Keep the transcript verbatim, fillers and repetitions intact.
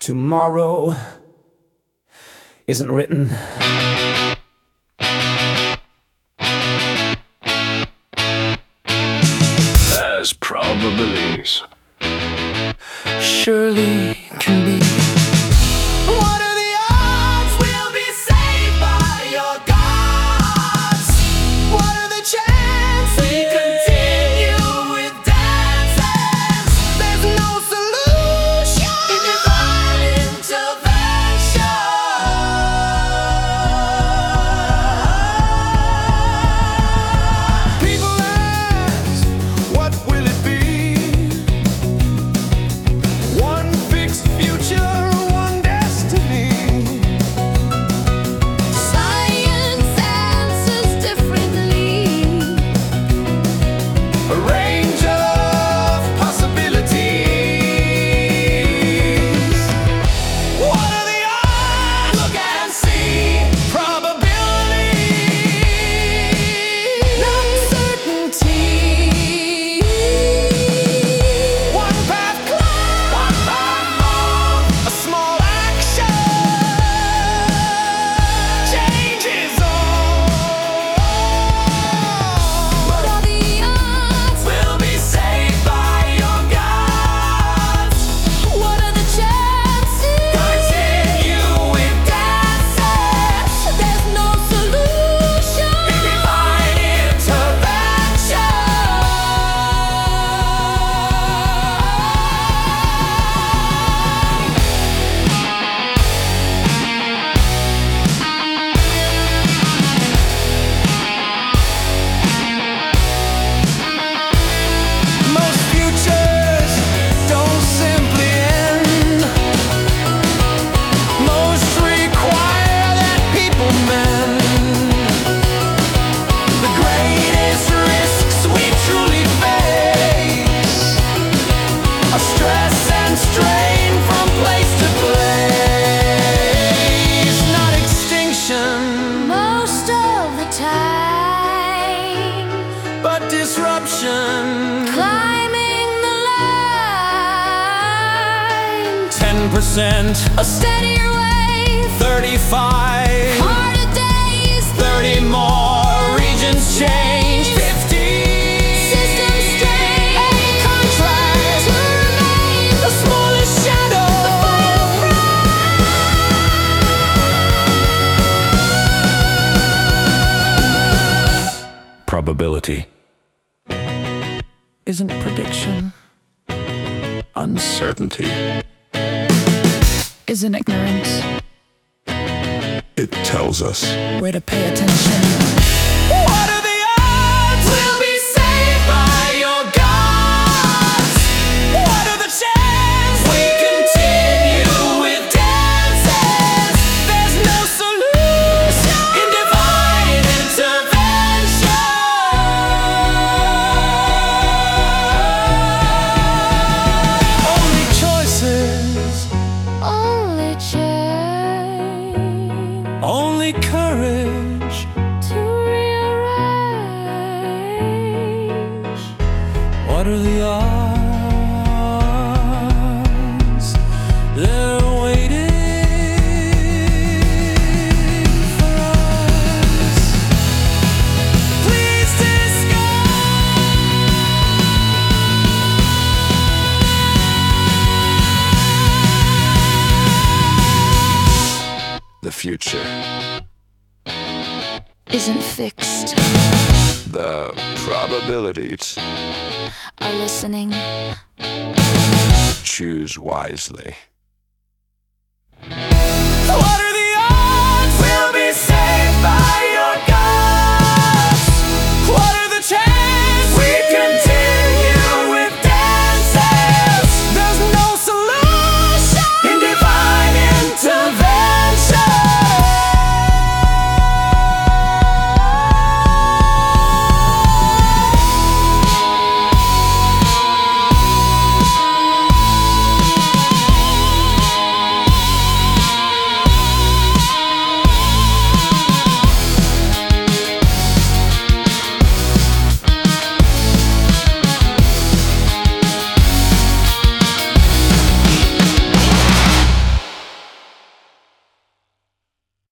Tomorrow isn't written. As probabilities Surely can be. What are the odds we'll be saved by your gods? What are the chances we continue with dances? There's no solution in divine intervention. People ask, what will it be? One fixed future, one destiny. Science answers differently. A range of possibilities. What are the odds? Look and see. Probability, Not certainty. one path clear, one path long. A small action changes all. What are the odds? We'll be saved by your gods. What are the chances? Continue with dances. There's no solution. Divine intervention. Most futures don't simply end. Most require that people mend. The greatest risks we truly face are stress and strain from place to place. Not extinction, Most of the time, but disruption. climbing the line. Ten percent, A steadier way. thirty-five, Harder days. thirty more, regions change. Fifty, System strain. a contract To remain. the smallest shadow. probability Isn't prediction. uncertainty. Isn't ignorance It tells us where to pay attention? What are the odds we'll be saved by your gods? What are the chances we continue with dances? There's no solution in divine intervention. Only choices, Only change. only courage. To rearrange. What are the odds? They're waiting for us. Please discuss. the future, Isn't fixed. the probabilities. Are listening. Choose wisely.